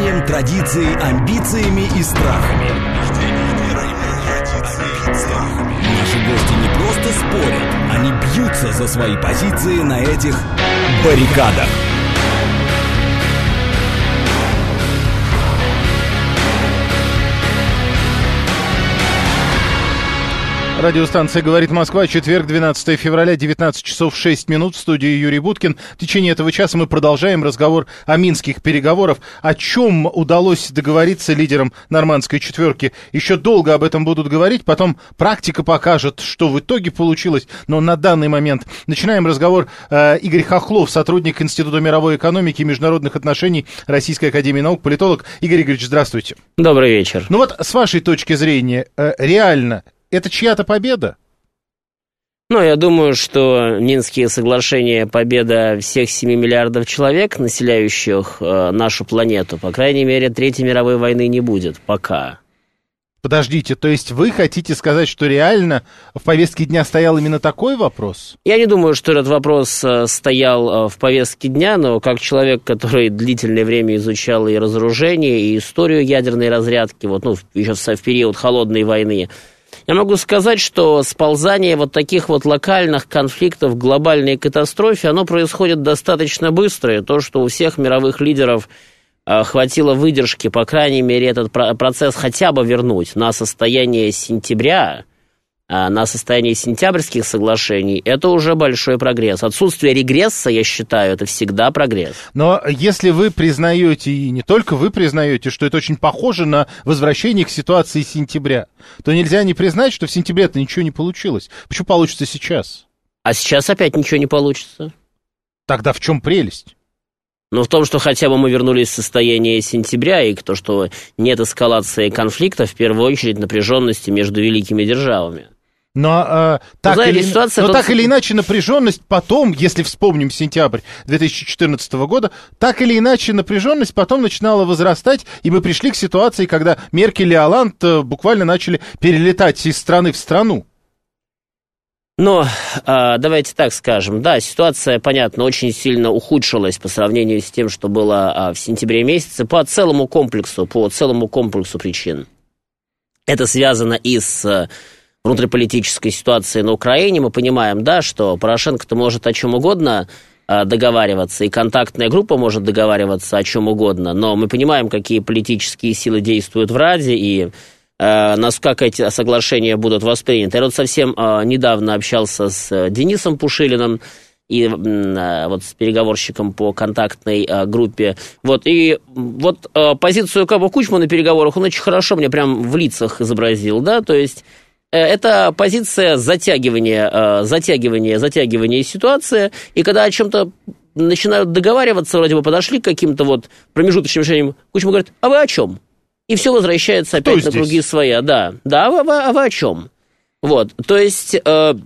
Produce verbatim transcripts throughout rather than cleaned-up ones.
убеждениям, традицией, амбициями и страхами. Наши гости не просто спорят, они бьются за свои позиции на этих баррикадах. Радиостанция «Говорит Москва», четверг, двенадцатое февраля, девятнадцать часов шесть минут, в студии Юрий Буткин. В течение этого часа мы продолжаем разговор о минских переговорах. О чем удалось договориться лидерам нормандской четверки. Еще долго об этом будут говорить, потом практика покажет, что в итоге получилось. Но на данный момент начинаем разговор. Э, Игорь Хохлов, сотрудник Института мировой экономики и международных отношений Российской академии наук, политолог. Игорь Игоревич, здравствуйте. Добрый вечер. Ну вот, с вашей точки зрения, э, реально... Это чья-то победа? Ну, я думаю, что Минские соглашения — победа всех семи миллиардов человек, населяющих э, нашу планету. По крайней мере, Третьей мировой войны не будет пока. Подождите, то есть вы хотите сказать, что реально в повестке дня стоял именно такой вопрос? Я не думаю, что этот вопрос э, стоял э, в повестке дня, но как человек, который длительное время изучал и разоружение, и историю ядерной разрядки, вот, ну, еще в, в период холодной войны, я могу сказать, что сползание вот таких вот локальных конфликтов к глобальной катастрофе, оно происходит достаточно быстро. И то, что у всех мировых лидеров э, хватило выдержки, по крайней мере, этот про- процесс хотя бы вернуть на состояние сентября, э, на состояние сентябрьских соглашений, это уже большой прогресс. Отсутствие регресса, я считаю, это всегда прогресс. Но если вы признаете, и не только вы признаете, что это очень похоже на возвращение к ситуации сентября, то нельзя не признать, что в сентябре-то ничего не получилось. Почему получится сейчас? А сейчас опять ничего не получится. Тогда в чем прелесть? Ну, в том, что хотя бы мы вернулись в состояние сентября, и то, что нет эскалации конфликта, в первую очередь напряженности между великими державами. Но, э, так, знаете, или, ситуация но тут... так или иначе напряженность потом, если вспомним сентябрь две тысячи четырнадцатого года, так или иначе напряженность потом начинала возрастать, и мы пришли к ситуации, когда Меркель и Олланд буквально начали перелетать из страны в страну. Но э, давайте так скажем, да, ситуация, понятно, очень сильно ухудшилась по сравнению с тем, что было э, в сентябре месяце, по целому комплексу, по целому комплексу причин. Это связано и с внутриполитической ситуации на Украине. Мы понимаем, да, что Порошенко-то может о чем угодно э, договариваться, и контактная группа может договариваться о чем угодно, но мы понимаем, какие политические силы действуют в Раде, и э, насколько эти соглашения будут восприняты. Я вот совсем э, недавно общался с Денисом Пушилиным, и э, вот с переговорщиком по контактной э, группе. Вот, и вот э, позицию Кабо Кучма на переговорах он очень хорошо мне прям в лицах изобразил, да, то есть это позиция затягивания, затягивания, затягивания ситуации, и когда о чем-то начинают договариваться, вроде бы подошли к каким-то вот промежуточным решениям, Кучма говорит: а вы о чем? И все возвращается опять Кто на здесь? Круги своя. Да, да, а вы, а вы о чем? Вот, то есть э,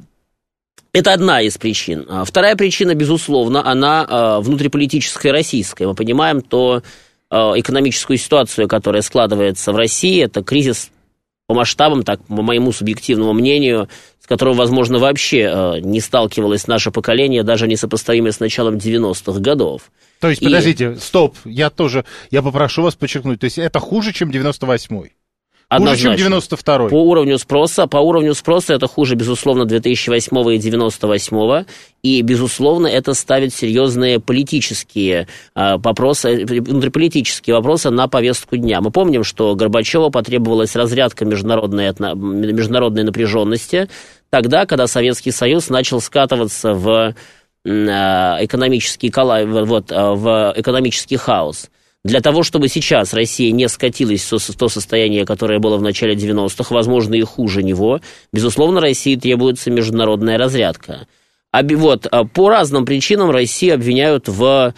это одна из причин. Вторая причина, безусловно, она э, внутриполитическая, российская. Мы понимаем то э, экономическую ситуацию, которая складывается в России, это кризис по масштабам, так, по моему субъективному мнению, с которым, возможно, вообще э, не сталкивалось наше поколение, даже несопоставимое с началом девяностых годов. То есть, И... подождите, стоп, я тоже, я попрошу вас подчеркнуть, то есть это хуже, чем девяносто восьмой? Хуже, чем девяносто второй? По уровню спроса, по уровню спроса это хуже, безусловно, две тысячи восьмого и девяносто восьмого, и, безусловно, это ставит серьезные политические э, вопросы, внутриполитические вопросы на повестку дня. Мы помним, что Горбачеву потребовалась разрядка международной, международной напряженности тогда, когда Советский Союз начал скатываться в э, экономический, вот, в экономический хаос. Для того, чтобы сейчас Россия не скатилась в то состояние, которое было в начале девяностых, возможно, и хуже него, безусловно, России требуется международная разрядка. А вот по разным причинам Россию обвиняют в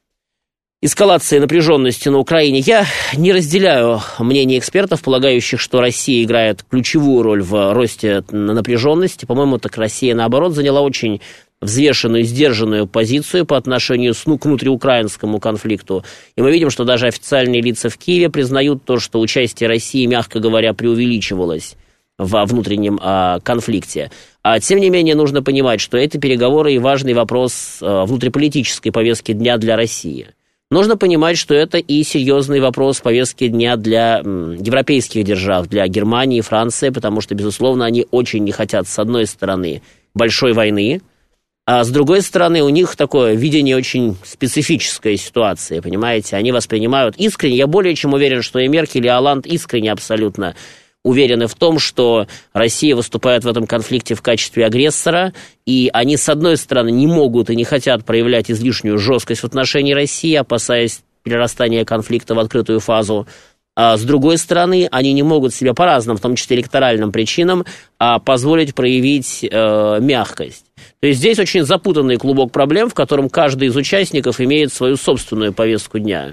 эскалации напряженности на Украине. Я не разделяю мнение экспертов, полагающих, что Россия играет ключевую роль в росте напряженности. По-моему, так Россия, наоборот, заняла очень взвешенную, сдержанную позицию по отношению к внутриукраинскому конфликту. И мы видим, что даже официальные лица в Киеве признают то, что участие России, мягко говоря, преувеличивалось во внутреннем а, конфликте. А, тем не менее, нужно понимать, что эти переговоры и важный вопрос а, внутриполитической повестки дня для России. нужно понимать, что это и серьезный вопрос повестки дня для европейских держав, для Германии и Франции, потому что, безусловно, они очень не хотят, с одной стороны, большой войны, а с другой стороны, у них такое видение очень специфической ситуации, понимаете? Они воспринимают искренне, я более чем уверен, что и Меркель, и Олланд искренне абсолютно уверены в том, что Россия выступает в этом конфликте в качестве агрессора, и они, с одной стороны, не могут и не хотят проявлять излишнюю жесткость в отношении России, опасаясь перерастания конфликта в открытую фазу. А с другой стороны, они не могут себе по разным, в том числе электоральным причинам, позволить проявить э, мягкость. То есть здесь очень запутанный клубок проблем, в котором каждый из участников имеет свою собственную повестку дня.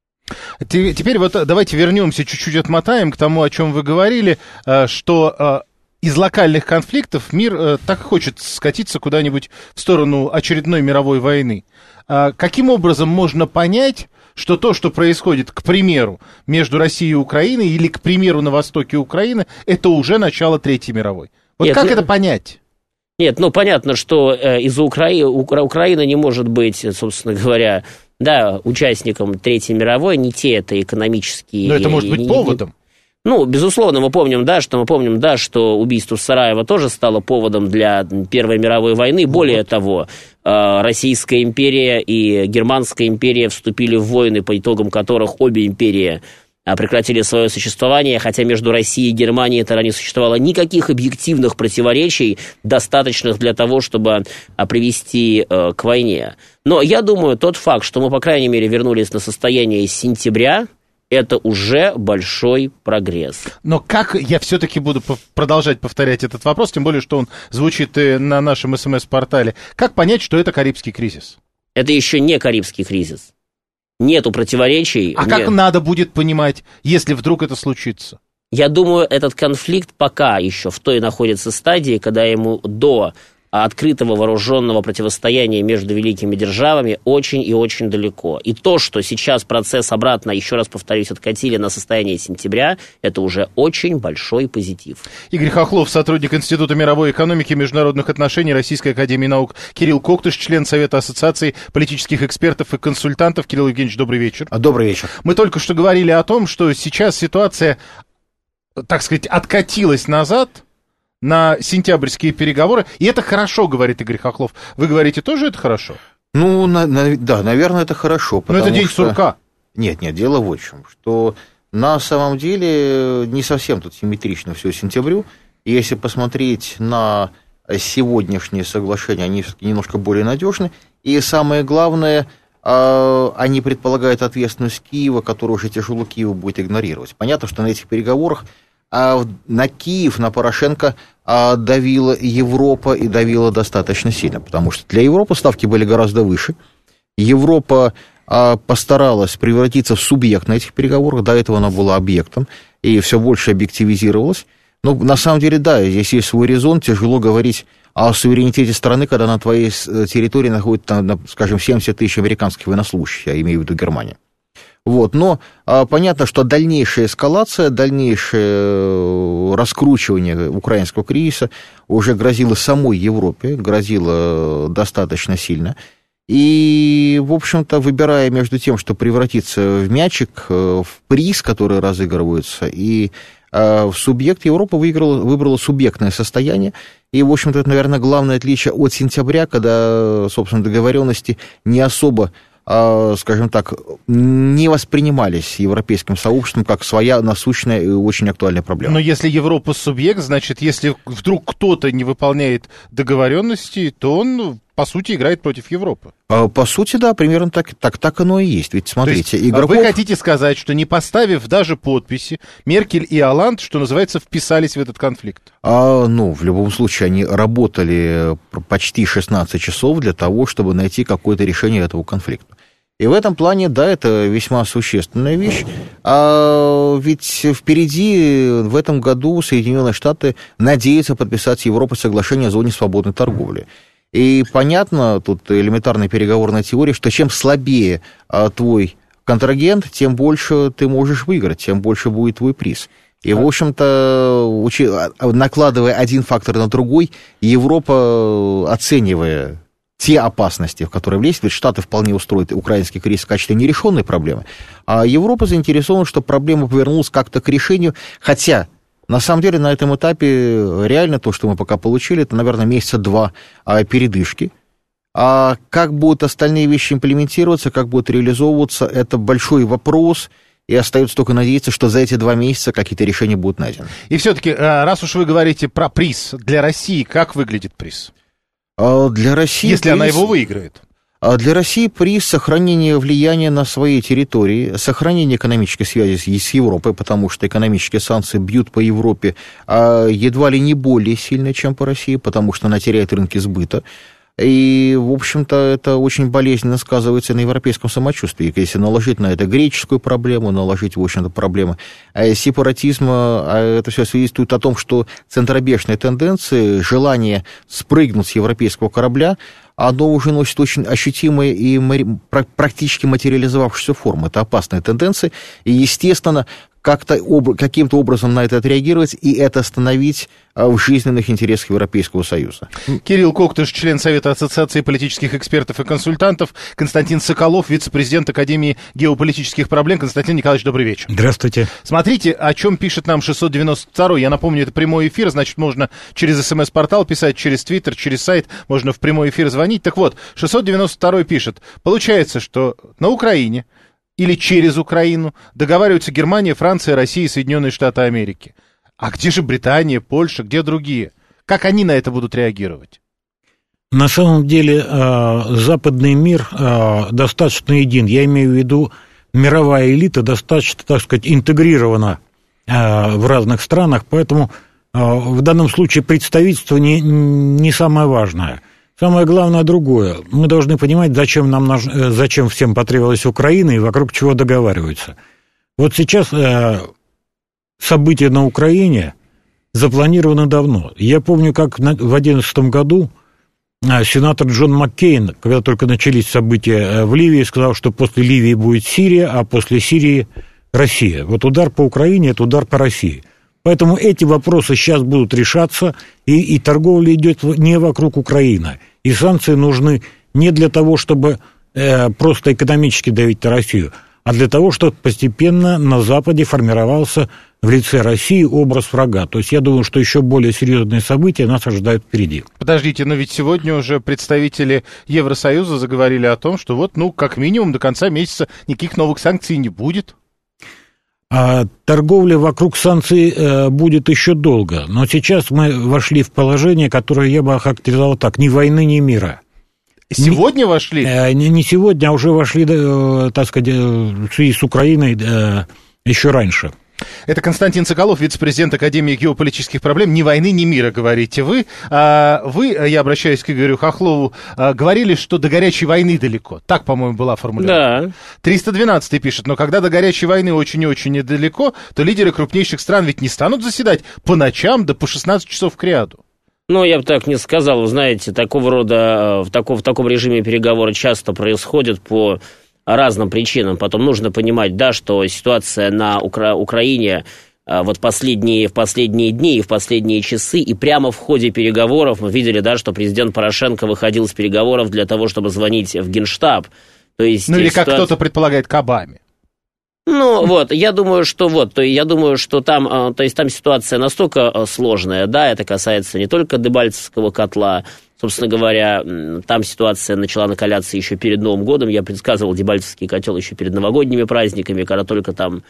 Теперь вот давайте вернемся, чуть-чуть отмотаем к тому, о чем вы говорили, что из локальных конфликтов мир так хочет скатиться куда-нибудь в сторону очередной мировой войны. Каким образом можно понять, что то, что происходит, к примеру, между Россией и Украиной или, к примеру, на востоке Украины, это уже начало Третьей мировой? Вот Нет, как ну... это понять? Нет, ну понятно, что э, из-за Украины Укра... Украина не может быть, собственно говоря, да, участником Третьей мировой, не те это экономические... Но это может быть не, поводом. Ну, безусловно, мы помним, да, что мы помним, да, что убийство в Сараево тоже стало поводом для Первой мировой войны. Более вот. того, э, Российская империя и Германская империя вступили в войны, по итогам которых обе империи прекратили свое существование, хотя между Россией и Германией тогда не существовало никаких объективных противоречий, достаточных для того, чтобы привести э, к войне. Но я думаю, тот факт, что мы, по крайней мере, вернулись на состояние сентября, это уже большой прогресс. Но как, я все-таки буду продолжать повторять этот вопрос, тем более, что он звучит на нашем эс эм эс-портале, как понять, что это Карибский кризис? Это еще не Карибский кризис. Нету противоречий. А как надо будет понимать, если вдруг это случится? Я думаю, этот конфликт пока еще в той находится стадии, когда ему до открытого вооруженного противостояния между великими державами очень и очень далеко. И то, что сейчас процесс обратно, еще раз повторюсь, откатили на состояние сентября, это уже очень большой позитив. Игорь Хохлов, сотрудник Института мировой экономики и международных отношений Российской академии наук. Кирилл Коктыш, член Совета ассоциации политических экспертов и консультантов. Кирилл Евгеньевич, добрый вечер. Добрый вечер. Мы только что говорили о том, что сейчас ситуация, так сказать, откатилась назад на сентябрьские переговоры, и это хорошо, говорит Игорь Хохлов. Вы говорите, тоже это хорошо? Ну, на, на, да, наверное, это хорошо. Но это день что... сурка. Нет, нет, дело вот в чем, что на самом деле не совсем тут симметрично все сентябрю. Если посмотреть на сегодняшние соглашения, они все-таки немножко более надежны. И самое главное, они предполагают ответственность Киева, которую уже тяжело Киеву будет игнорировать. Понятно, что на этих переговорах а на Киев, на Порошенко а, давила Европа и давила достаточно сильно, потому что для Европы ставки были гораздо выше. Европа а, постаралась превратиться в субъект на этих переговорах, до этого она была объектом, и все больше объективизировалась. Но на самом деле, да, здесь есть свой резон, тяжело говорить о суверенитете страны, когда на твоей территории находится, скажем, семьдесят тысяч американских военнослужащих, я имею в виду Германию. Вот, но а, понятно, что дальнейшая эскалация, дальнейшее раскручивание украинского кризиса уже грозило самой Европе, грозило достаточно сильно. И, в общем-то, выбирая между тем, что превратиться в мячик, в приз, который разыгрывается, и а, в субъект, Европа выиграла, выбрала субъектное состояние. И, в общем-то, это, наверное, главное отличие от сентября, когда, собственно, договоренности не особо, скажем так, не воспринимались европейским сообществом как своя насущная и очень актуальная проблема. Но если Европа субъект, значит, если вдруг кто-то не выполняет договоренности, то он, по сути, играет против Европы. По сути, да, примерно так, так, так оно и есть. Ведь, смотрите, есть, игроков... Вы хотите сказать, что не поставив даже подписи, Меркель и Олланд, что называется, вписались в этот конфликт? А, ну, в любом случае, они работали почти шестнадцать часов для того, чтобы найти какое-то решение этого конфликта. И в этом плане, да, это весьма существенная вещь. А ведь впереди в этом году Соединенные Штаты надеются подписать с Европой соглашение о зоне свободной торговли. И понятно, тут элементарная переговорная теория, что чем слабее а, твой контрагент, тем больше ты можешь выиграть, тем больше будет твой приз. И, в общем-то, учи... накладывая один фактор на другой, Европа, оценивая те опасности, в которые влезть, ведь Штаты вполне устроят украинский кризис в качестве нерешенной проблемы, а Европа заинтересована, чтобы проблема повернулась как-то к решению, хотя, на самом деле, на этом этапе реально то, что мы пока получили, это, наверное, месяца два передышки, а как будут остальные вещи имплементироваться, как будут реализовываться, это большой вопрос, и остается только надеяться, что за эти два месяца какие-то решения будут найдены. И все-таки, раз уж вы говорите про приз, для России как выглядит приз? Для России Если приз, она его выиграет. Для России приз сохранения влияния на своей территории, сохранение экономической связи с Европой, потому что экономические санкции бьют по Европе едва ли не более сильно, чем по России, потому что она теряет рынки сбыта. И, в общем-то, это очень болезненно сказывается на европейском самочувствии. Если наложить на это греческую проблему, наложить, в общем-то, проблемы сепаратизма, это все свидетельствует о том, что центробежные тенденции, желание спрыгнуть с европейского корабля, оно уже носит очень ощутимые и практически материализовавшиеся формы. Это опасные тенденции, и, естественно, как-то, каким-то образом на это отреагировать и это остановить в жизненных интересах Европейского Союза. Кирилл Коктыш, член Совета Ассоциации политических экспертов и консультантов, Константин Соколов, вице-президент Академии геополитических проблем. Константин Николаевич, добрый вечер. Здравствуйте. Смотрите, о чем пишет нам шестьсот девяносто второй. Я напомню, это прямой эфир, значит, можно через СМС-портал писать, через Твиттер, через сайт, можно в прямой эфир звонить. Так вот, шестьсот девяносто второй пишет, получается, что на Украине или через Украину договариваются Германия, Франция, Россия и Соединенные Штаты Америки. А где же Британия, Польша, где другие? Как они на это будут реагировать? На самом деле западный мир достаточно един. Я имею в виду, мировая элита достаточно, так сказать, интегрирована в разных странах, поэтому в данном случае представительство не, не самое важное. Самое главное другое. Мы должны понимать, зачем нам нужно, зачем всем потребовалась Украина и вокруг чего договариваются. Вот сейчас э, события на Украине запланированы давно. Я помню, как на, в две тысячи одиннадцатом году э, сенатор Джон Маккейн, когда только начались события в Ливии, сказал, что после Ливии будет Сирия, а после Сирии Россия. Вот удар по Украине – это удар по России. Поэтому эти вопросы сейчас будут решаться, и, и торговля идет не вокруг Украины. И санкции нужны не для того, чтобы э, просто экономически давить на Россию, а для того, чтобы постепенно на Западе формировался в лице России образ врага. То есть я думаю, что еще более серьезные события нас ожидают впереди. Подождите, но ведь сегодня уже представители Евросоюза заговорили о том, что вот, ну, как минимум до конца месяца никаких новых санкций не будет. А торговля вокруг санкций э, будет еще долго, но сейчас мы вошли в положение, которое я бы охарактеризовал так: ни войны, ни мира. Сегодня не, вошли? Э, не, не сегодня, а уже вошли, э, так сказать, в связи с Украиной э, еще раньше. Это Константин Соколов, вице-президент Академии геополитических проблем. Ни войны, ни мира, говорите вы. А вы, я обращаюсь к Игорю Хохлову, говорили, что до горячей войны далеко. Так, по-моему, была формулировка. Да. триста двенадцатый пишет, но когда до горячей войны очень и очень недалеко, то лидеры крупнейших стран ведь не станут заседать по ночам, да по шестнадцать часов кряду. Ну, я бы так не сказал. Вы знаете, такого рода, в таком, в таком режиме переговоры часто происходят по разным причинам. Потом нужно понимать, да, что ситуация на Укра- Украине вот последние, в последние дни и в последние часы, и прямо в ходе переговоров мы видели, да, что президент Порошенко выходил с переговоров для того, чтобы звонить в Генштаб. То есть, ну или ситуация... как кто-то предполагает, к Обаме. Ну, вот, я думаю, что вот, то я думаю, что там, то есть там ситуация настолько сложная, да, это касается не только Дебальцевского котла, собственно говоря, там ситуация начала накаляться еще перед Новым годом, я предсказывал Дебальцевский котел еще перед новогодними праздниками, когда только там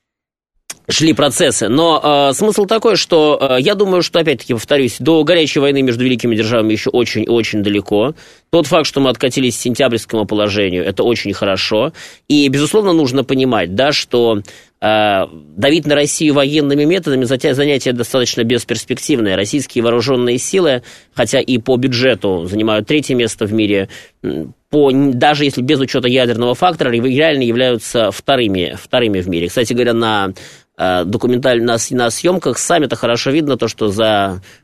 шли процессы, но э, смысл такой, что э, я думаю, что, опять-таки, повторюсь, до горячей войны между великими державами еще очень-очень далеко. Тот факт, что мы откатились к сентябрьскому положению, это очень хорошо. И, безусловно, нужно понимать, да, что э, давить на Россию военными методами занятие достаточно бесперспективное. Российские вооруженные силы, хотя и по бюджету занимают третье место в мире, по, даже если без учета ядерного фактора, реально являются вторыми, вторыми в мире. Кстати говоря, на документально на, на съемках сами-то хорошо видно то, что за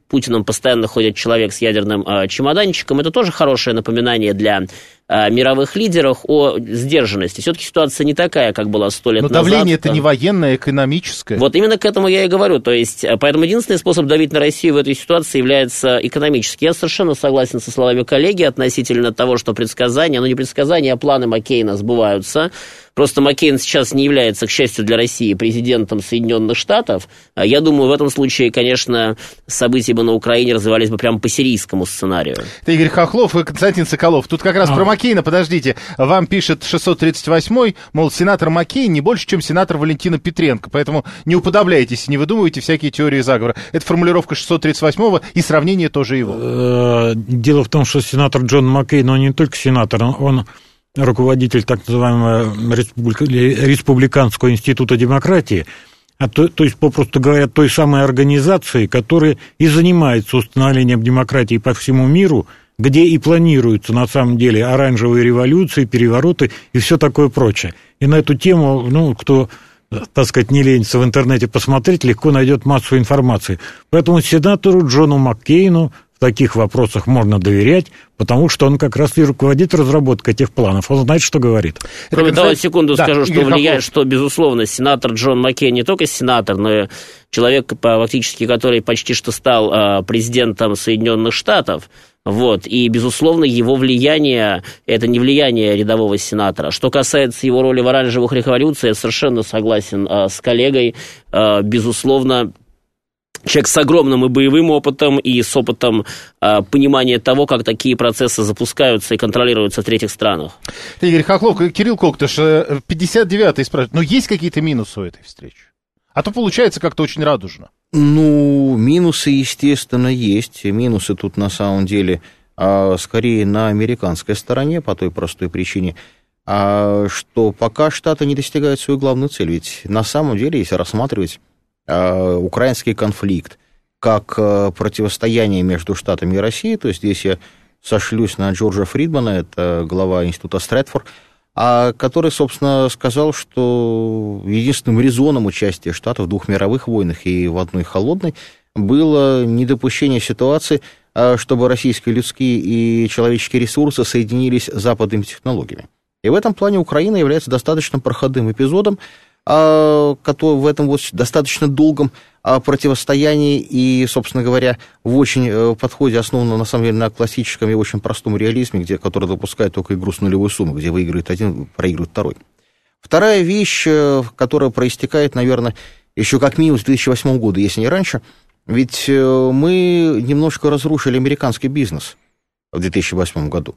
Путиным постоянно ходит человек с ядерным э, чемоданчиком. Это тоже хорошее напоминание для э, мировых лидеров о сдержанности. Все-таки ситуация не такая, как была сто лет Но назад. Но давление это не военное, а экономическое. Вот именно к этому я и говорю. То есть, поэтому единственный способ давить на Россию в этой ситуации является экономический. Я совершенно согласен со словами коллеги относительно того, что предсказания, ну не предсказания, а планы Маккейна сбываются. Просто Маккейн сейчас не является, к счастью для России, президентом Соединенных Штатов. Я думаю, в этом случае, конечно, события бы на Украине развивались бы прямо по сирийскому сценарию. Это Игорь Хохлов и Константин Соколов. Тут как раз а. про Маккейна, подождите. Вам пишет шестьсот тридцать восьмой, мол, сенатор Маккейн не больше, чем сенатор Валентина Петренко. Поэтому не уподобляйтесь, не выдумывайте всякие теории заговора. Это формулировка шестьсот тридцать восьмого, и сравнение тоже его. Дело в том, что сенатор Джон Маккейн, он не только сенатор, он руководитель так называемого Республиканского института демократии, а то, то есть, попросту говоря, той самой организации, которая и занимается установлением демократии по всему миру, где и планируются на самом деле оранжевые революции, перевороты и все такое прочее. И на эту тему, ну, кто, так сказать, не ленится в интернете посмотреть, легко найдет массу информации. Поэтому сенатору Джону Маккейну в таких вопросах можно доверять, потому что он как раз и руководит разработкой этих планов. Он знает, что говорит. Кроме того, сказать... секунду да, скажу, что Игорь влияет, Хохлов. Что, безусловно, сенатор Джон Маккейн не только сенатор, но и человек, фактически, который почти что стал э, президентом Соединенных Штатов. Вот, и, безусловно, его влияние – это не влияние рядового сенатора. Что касается его роли в оранжевых революциях, я совершенно согласен э, с коллегой. Э, безусловно, человек с огромным и боевым опытом, и с опытом э, понимания того, как такие процессы запускаются и контролируются в третьих странах. Игорь Хохлов, Кирилл Коктыш, пятьдесят девятый спрашивает, но есть какие-то минусы у этой встречи? А то получается как-то очень радужно. Ну, минусы, естественно, есть. Минусы тут на самом деле а, скорее на американской стороне, по той простой причине, а, что пока Штаты не достигают свою главную цель. Ведь на самом деле, если рассматривать а, украинский конфликт как а, противостояние между Штатами и Россией, то есть здесь я сошлюсь на Джорджа Фридмана, это глава института Стрэдфорд, а который, собственно, сказал, что единственным резоном участия Штатов в двух мировых войнах и в одной холодной было недопущение ситуации, чтобы российские людские и человеческие ресурсы соединились с западными технологиями. И в этом плане Украина является достаточно проходным эпизодом, который в этом вот достаточно долгом противостоянии и, собственно говоря, в очень подходе, основанном, на самом деле, на классическом и очень простом реализме, где, который допускает только игру с нулевой суммой, где выигрывает один, проигрывает второй. Вторая вещь, которая проистекает, наверное, еще как минимум с две тысячи восьмого года, если не раньше, ведь мы немножко разрушили американский бизнес в две тысячи восьмом году,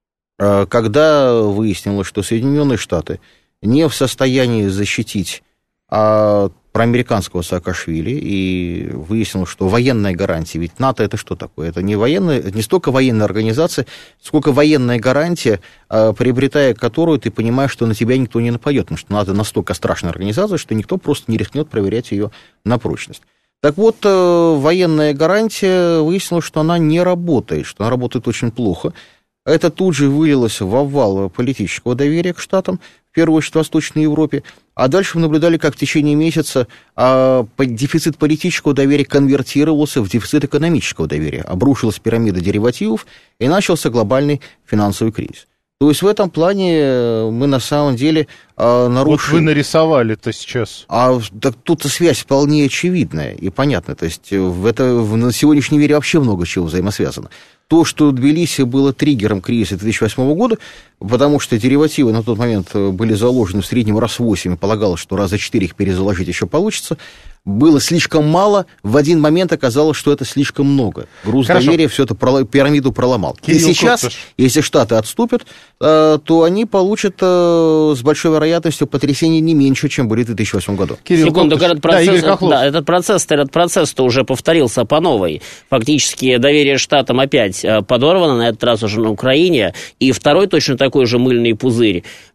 когда выяснилось, что Соединенные Штаты не в состоянии защитить а, проамериканского Саакашвили, и выяснилось, что военная гарантия, ведь НАТО это что такое? Это не, военная, не столько военная организация, сколько военная гарантия, а, приобретая которую ты понимаешь, что на тебя никто не нападет, потому что НАТО настолько страшная организация, что никто просто не рискнет проверять ее на прочность. Так вот, военная гарантия, выяснилось, что она не работает, что она работает очень плохо. Это тут же вылилось в обвал политического доверия к Штатам, в первую очередь в Восточной Европе, а дальше мы наблюдали, как в течение месяца а, дефицит политического доверия конвертировался в дефицит экономического доверия, обрушилась пирамида деривативов и начался глобальный финансовый кризис. То есть в этом плане мы на самом деле а, нарушили... Вот вы нарисовали-то сейчас. А так тут-то связь вполне очевидная и понятная. То есть в это, в, на сегодняшнем мире вообще много чего взаимосвязано. То, что Тбилиси было триггером кризиса две тысячи восьмого года, потому что деривативы на тот момент были заложены в среднем раз в восемь, и полагалось, что раза четыре их перезаложить еще получится, было слишком мало, в один момент оказалось, что это слишком много. Груз Хорошо. доверия все это пролом, пирамиду проломал. Кирилл и сейчас, Коптыш. Если Штаты отступят, то они получат с большой вероятностью потрясений не меньше, чем были в две тысячи восьмом году. Кирилл Секунду, этот процесс, да, да, этот процесс, этот процесс-то уже повторился по новой. Фактически доверие Штатам опять подорвано, на этот раз уже на Украине. И второй точно такой же мыльный пузырь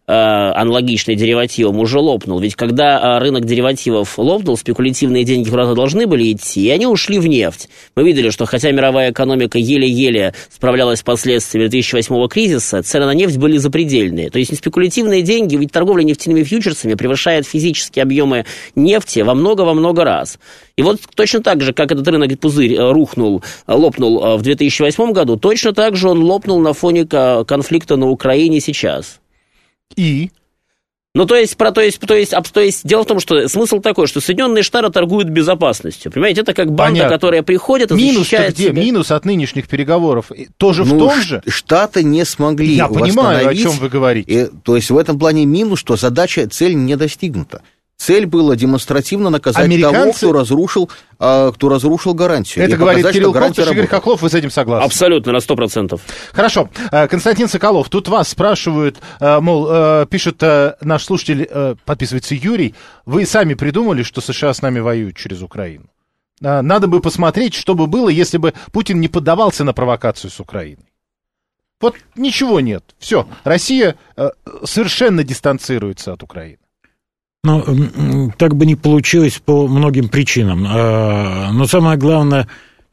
аналогичный деривативам, уже лопнул. Ведь когда рынок деривативов лопнул, спекулятивные деньги куда-то должны были идти, и они ушли в нефть. Мы видели, что хотя мировая экономика еле-еле справлялась с последствиями две тысячи восьмого кризиса, цены на нефть были запредельные. То есть спекулятивные деньги, ведь торговля нефтяными фьючерсами превышает физические объемы нефти во много-во много раз. И вот точно так же, как этот рынок пузырь рухнул, лопнул в две тысячи восьмом году, точно так же он лопнул на фоне конфликта на Украине сейчас. И? Ну, то есть, про, то, есть, то, есть, то есть, дело в том, что смысл такой, что Соединенные Штаты торгуют безопасностью. Понимаете, это как банда, Понятно. Которая приходит и защищает где? себя. Минус от нынешних переговоров тоже ну, в том же? Штаты не смогли Я понимаю, о чем вы говорите. И, то есть, в этом плане минус, что задача, цель не достигнута. Цель была демонстративно наказать Американцы... того, кто разрушил, а, кто разрушил гарантию. Это говорит показать, Кирилл Коктыш и Игорь Хохлов, вы с этим согласны? Абсолютно, на сто процентов. Хорошо. Константин Соколов, тут вас спрашивают, мол, пишет наш слушатель, подписывается Юрий, вы сами придумали, что США с нами воюют через Украину. Надо бы посмотреть, что бы было, если бы Путин не поддавался на провокацию с Украиной. Вот ничего нет. Все. Россия совершенно дистанцируется от Украины. Ну, так бы не получилось по многим причинам. Но самое главное,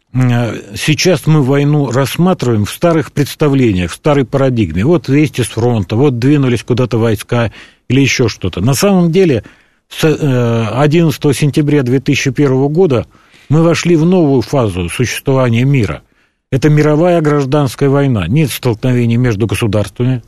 сейчас мы войну рассматриваем в старых представлениях, в старой парадигме. Вот вести с фронта, вот двинулись куда-то войска или еще что-то. На самом деле, с одиннадцатого сентября две тысячи первого года мы вошли в новую фазу существования мира. Это мировая гражданская война. Нет столкновений между государствами,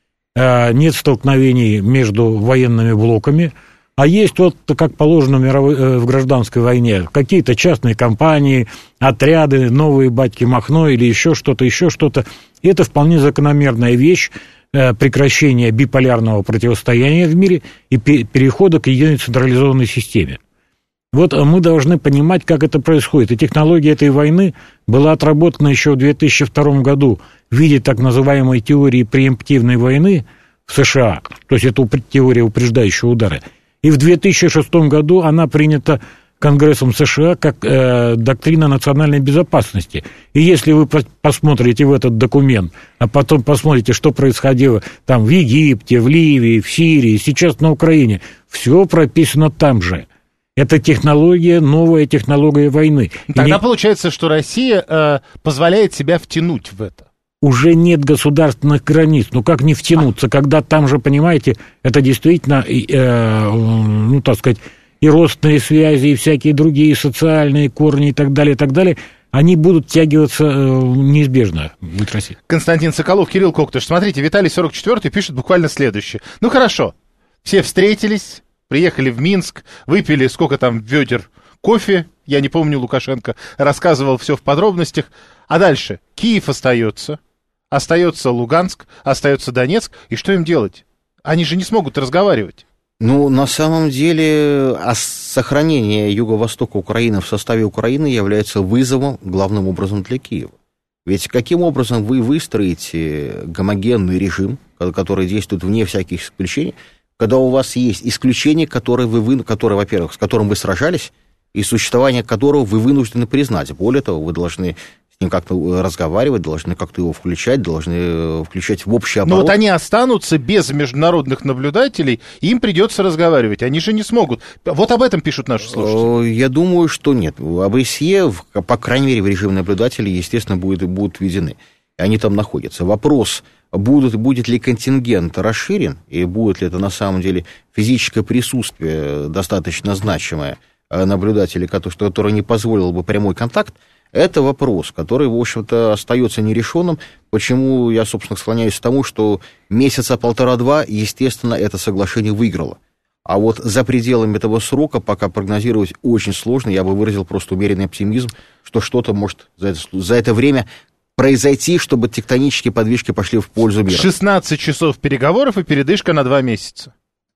нет столкновений между военными блоками, а есть вот, как положено в, мировой, в гражданской войне, какие-то частные компании, отряды, новые батьки Махно или еще что-то, еще что-то. И это вполне закономерная вещь прекращения биполярного противостояния в мире и перехода к единой централизованной системе. Вот мы должны понимать, как это происходит. И технология этой войны была отработана еще в две тысячи втором году в виде так называемой теории преэмптивной войны в США, то есть это теория упреждающего удара. И в две тысячи шестом году она принята Конгрессом США как э, доктрина национальной безопасности. И если вы посмотрите в этот документ, а потом посмотрите, что происходило там в Египте, в Ливии, в Сирии, сейчас на Украине, все прописано там же. Это технология, новая технология войны. Тогда не... получается, что Россия э, позволяет себя втянуть в это. Уже нет государственных границ. Ну, как не втянуться, когда там же, понимаете, это действительно, э, ну, так сказать, и родственные связи, и всякие другие социальные корни и так далее, и так далее, они будут втягиваться э, неизбежно в России. Константин Соколов, Кирилл Коктыш. Смотрите, Виталий сорок четвёртый пишет буквально следующее. Ну, хорошо, все встретились, приехали в Минск, выпили сколько там ведер кофе, я не помню, Лукашенко рассказывал все в подробностях. А дальше Киев остается, остается Луганск, остается Донецк. И что им делать? Они же не смогут разговаривать. Ну, на самом деле, сохранение юго-востока Украины в составе Украины является вызовом, главным образом, для Киева. Ведь каким образом вы выстроите гомогенный режим, который действует вне всяких исключений, когда у вас есть исключения, которые, вы, которые, во-первых, с которым вы сражались, и существование которого вы вынуждены признать. Более того, вы должны с ним как-то разговаривать, должны как-то его включать, должны включать в общий оборот. Но вот они останутся без международных наблюдателей, и им придется разговаривать. Они же не смогут. Вот об этом пишут наши слушатели. Я думаю, что нет. ОБСЕ, по крайней мере, в режим наблюдателей, естественно, будут, будут введены. Они там находятся. Вопрос, будут, будет ли контингент расширен, и будет ли это на самом деле физическое присутствие достаточно значимое, наблюдателей, который не позволил бы прямой контакт, это вопрос, который, в общем-то, остается нерешенным. Почему я, собственно, склоняюсь к тому, что месяца полтора-два, естественно, это соглашение выиграло. А вот за пределами этого срока пока прогнозировать очень сложно. Я бы выразил просто умеренный оптимизм, что что-то может за это, за это время произойти, чтобы тектонические подвижки пошли в пользу мира. шестнадцать часов переговоров и передышка на два месяца.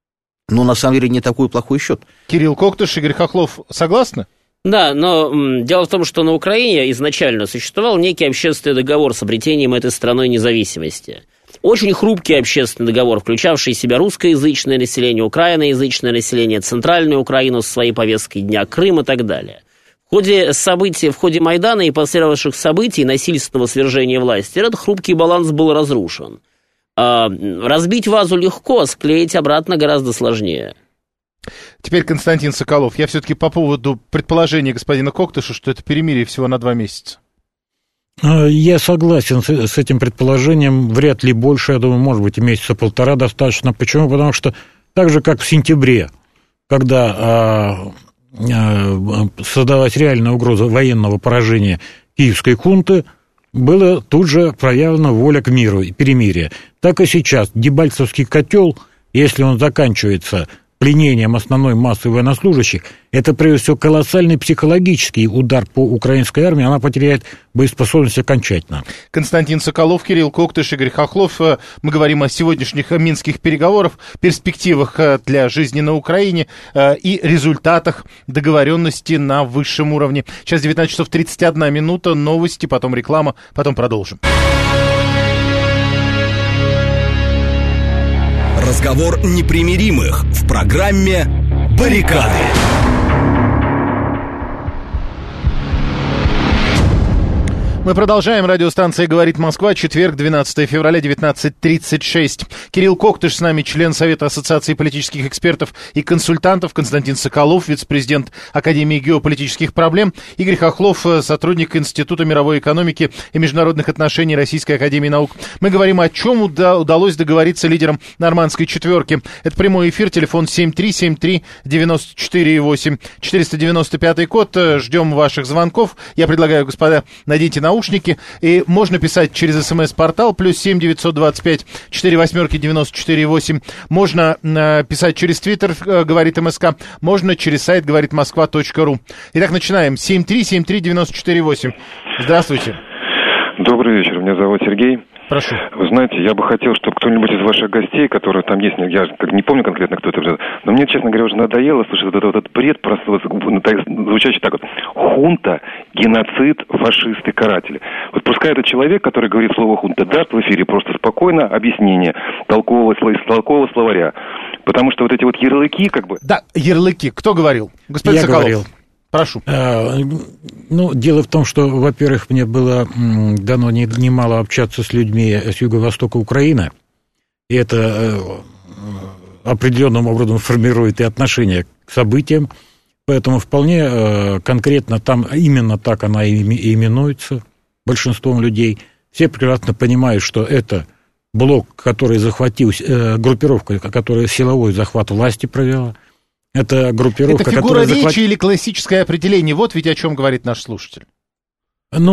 Ну, на самом деле, не такой плохой счет. Кирилл Коктыш, Игорь Хохлов, согласны? Да, но м, дело в том, что на Украине изначально существовал некий общественный договор с обретением этой страной независимости. Очень хрупкий общественный договор, включавший в себя русскоязычное население, украиноязычное население, центральную Украину с своей повесткой дня, Крым и так далее. В ходе событий, в ходе Майдана и последовавших событий насильственного свержения власти этот хрупкий баланс был разрушен. Разбить вазу легко, склеить обратно гораздо сложнее. Теперь Константин Соколов. Я все-таки по поводу предположения господина Коктыша, что это перемирие всего на два месяца. Я согласен с этим предположением. Вряд ли больше, я думаю, может быть, и месяца полтора достаточно. Почему? Потому что так же, как в сентябре, когда создалась реальная угроза военного поражения киевской хунты, была тут же проявлена воля к миру и перемирию. Так и сейчас Дебальцевский котел, если он заканчивается пленением основной массы военнослужащих, это, прежде всего, колоссальный психологический удар по украинской армии, она потеряет боеспособность окончательно. Константин Соколов, Кирилл Коктыш, Игорь Хохлов. Мы говорим о сегодняшних минских переговорах, перспективах для жизни на Украине и результатах договоренности на высшем уровне. Сейчас девятнадцать часов тридцать одна минута, новости, потом реклама, потом продолжим. Разговор непримиримых в программе «Баррикады». Мы продолжаем. Радиостанция «Говорит Москва». Четверг, двенадцатое февраля, девятнадцать тридцать шесть. Кирилл Коктыш с нами, член Совета Ассоциации политических экспертов и консультантов. Константин Соколов, вице-президент Академии геополитических проблем. Игорь Хохлов, сотрудник Института мировой экономики и международных отношений Российской академии наук. Мы говорим, о чем удалось договориться лидерам нормандской четверки. Это прямой эфир, телефон семь три семь три девять четыре восемь, четыреста девяносто пятый код. Ждем ваших звонков. Я предлагаю, господа, найдите наушники, и можно писать через смс-портал плюс семь девятьсот двадцать пять четыре восьмерки девяносто четыре восемь. Можно э, писать через твиттер, э, говорит МСК, можно через сайт говорит москва точка ру. Итак, начинаем. семь три семь три девять четыре восемь. Здравствуйте. Добрый вечер, меня зовут Сергей. Прошу. Вы знаете, я бы хотел, чтобы кто-нибудь из ваших гостей, которые там есть, я не помню конкретно, кто это, но мне, честно говоря, уже надоело слушать этот, этот бред, просто звучащий так вот: хунта, геноцид, фашисты, каратели. Вот пускай этот человек, который говорит слово хунта, даст в эфире просто спокойно объяснение толкового, толкового словаря. Потому что вот эти вот ярлыки, как бы... Да, ярлыки. Кто говорил? Господин Я Соколов. говорил. Прошу. А, ну, дело в том, что, во-первых, мне было дано немало общаться с людьми с юго-востока Украины, и это определенным образом формирует и отношение к событиям, поэтому вполне конкретно там именно так она и именуется большинством людей. Все прекрасно понимают, что это блок, который захватил, группировка, которая силовой захват власти провела. Это группировка, это фигура которая речи захват... или классическое определение? Вот ведь о чем говорит наш слушатель. Ну,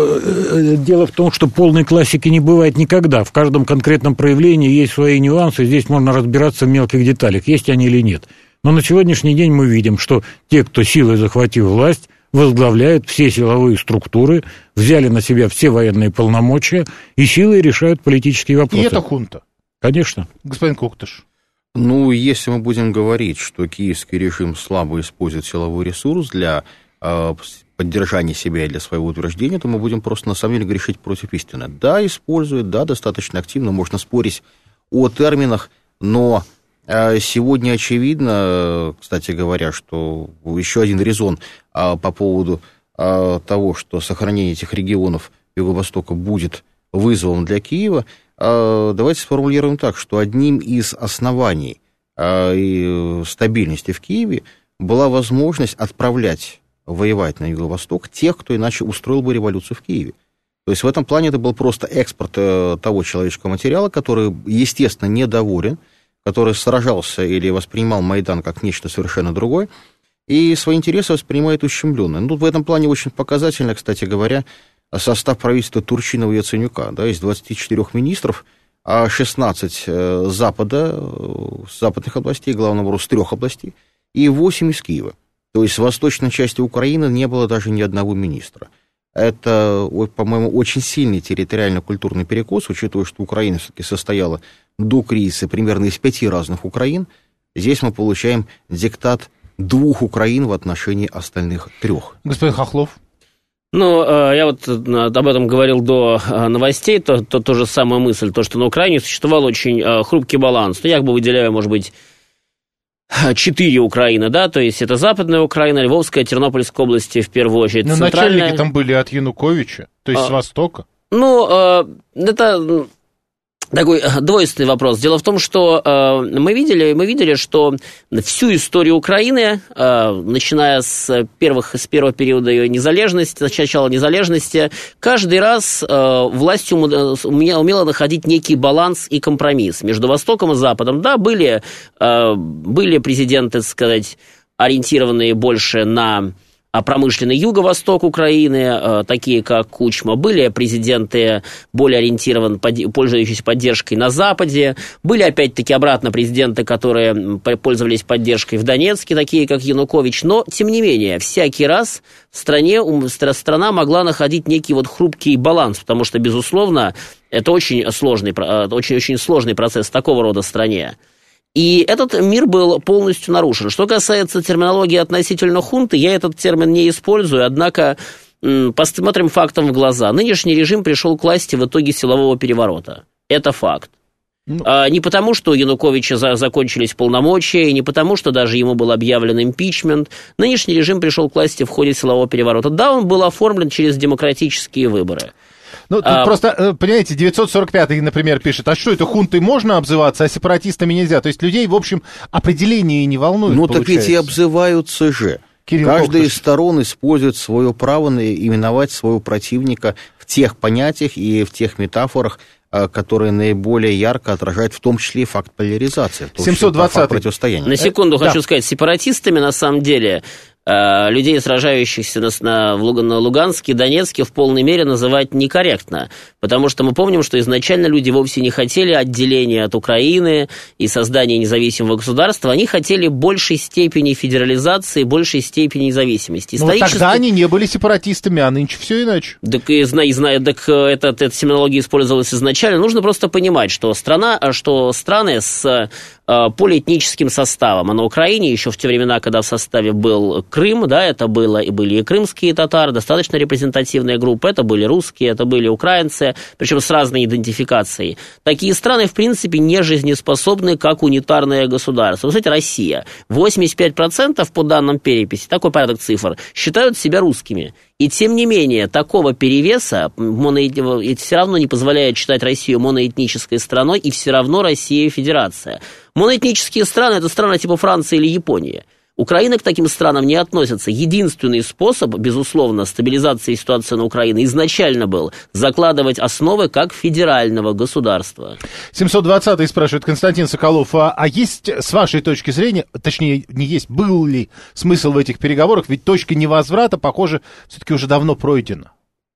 э, дело в том, что полной классики не бывает никогда. В каждом конкретном проявлении есть свои нюансы, здесь можно разбираться в мелких деталях, есть они или нет. Но на сегодняшний день мы видим, что те, кто силой захватил власть, возглавляют все силовые структуры, взяли на себя все военные полномочия и силой решают политические вопросы. И это хунта? Конечно. Господин Коктыш. Ну, если мы будем говорить, что киевский режим слабо использует силовой ресурс для э, поддержания себя и для своего утверждения, то мы будем просто на самом деле грешить против истины. Да, использует, да, достаточно активно, можно спорить о терминах, но э, сегодня очевидно, кстати говоря, что еще один резон э, по поводу э, того, что сохранение этих регионов Юго-Востока будет вызовом для Киева. Давайте сформулируем так, что одним из оснований стабильности в Киеве была возможность отправлять воевать на Юго-Восток тех, кто иначе устроил бы революцию в Киеве. То есть в этом плане это был просто экспорт того человеческого материала, который, естественно, недоволен, который сражался или воспринимал Майдан как нечто совершенно другое, и свои интересы воспринимает ущемленно. Ну, в этом плане очень показательно, кстати говоря, состав правительства Турчинова и Яценюка. Да, из двадцати четырёх министров, а шестнадцать с Запада, с западных областей, главным образом, с трех областей, и восемь из Киева. То есть в восточной части Украины не было даже ни одного министра. Это, по-моему, очень сильный территориально-культурный перекос, учитывая, что Украина все-таки состояла до кризиса примерно из пяти разных Украин. Здесь мы получаем диктат двух Украин в отношении остальных трех. Господин Хохлов. Ну, я вот об этом говорил до новостей, то, то, то же самая мысль, то, что на Украине существовал очень хрупкий баланс. Ну, я как бы выделяю, может быть, четыре Украины, да, то есть это Западная Украина, Львовская, Тернопольская области в первую очередь. Но центральная... начальники там были от Януковича, то есть а, с востока. Ну, это... Такой двойственный вопрос. Дело в том, что э, мы, видели, мы видели, что всю историю Украины, э, начиная с, первых, с первого периода ее незалежности, с начала незалежности, каждый раз э, власть умела, умела находить некий баланс и компромисс между Востоком и Западом. Да, были, э, были президенты, так сказать, ориентированные больше на промышленный юго-восток Украины, такие как Кучма, были президенты более ориентированы, пользующиеся поддержкой на Западе, были опять-таки обратно президенты, которые пользовались поддержкой в Донецке, такие как Янукович, но, тем не менее, всякий раз в стране, страна могла находить некий вот хрупкий баланс, потому что, безусловно, это очень сложный, очень-очень сложный процесс в такого рода стране. И этот мир был полностью нарушен. Что касается терминологии относительно хунты, я этот термин не использую, однако посмотрим фактам в глаза. Нынешний режим пришел к власти в итоге силового переворота. Это факт. Ну... А, не потому, что у Януковича за- закончились полномочия, и не потому, что даже ему был объявлен импичмент. Нынешний режим пришел к власти в ходе силового переворота. Да, он был оформлен через демократические выборы. Ну, тут а, просто, понимаете, девятьсот сорок пятый, например, пишет, а что это, хунтой можно обзываться, а сепаратистами нельзя? То есть людей, в общем, определение не волнует, Ну, получается. так ведь и обзываются же. Кирилл Каждая Коктыш. из сторон использует свое право именовать своего противника в тех понятиях и в тех метафорах, которые наиболее ярко отражают, в том числе и факт поляризации, семьсот двадцатый. факт противостояния. На секунду э, хочу да. сказать, сепаратистами на самом деле людей, сражающихся на, на, на Луганске и Донецке, в полной мере называть некорректно, потому что мы помним, что изначально люди вовсе не хотели отделения от Украины и создания независимого государства, они хотели большей степени федерализации, большей степени независимости. Но Исторически... тогда они не были сепаратистами, а нынче все иначе. Так, и, и, и, так эта, эта терминология использовалась изначально. Нужно просто понимать, что, страна, что страны с полиэтническим составом, а на Украине еще в те времена, когда в составе был Крым, да, это было, и были и крымские татары, достаточно репрезентативная группа, это были русские, это были украинцы, причем с разной идентификацией. Такие страны, в принципе, не жизнеспособны, как унитарное государство. Вы знаете, Россия, восемьдесят пять процентов по данным переписи, такой порядок цифр, считают себя русскими. И тем не менее, такого перевеса моно... все равно не позволяет считать Россию моноэтнической страной, и все равно Россия федерация. Моноэтнические страны – это страны типа Франции или Японии. Украина к таким странам не относится. Единственный способ, безусловно, стабилизации ситуации на Украине изначально был закладывать основы как федерального государства. семьсот двадцатый спрашивает Константин Соколов, а, а есть, с вашей точки зрения, точнее, не есть, был ли смысл в этих переговорах? Ведь точка невозврата, похоже, все-таки уже давно пройдена.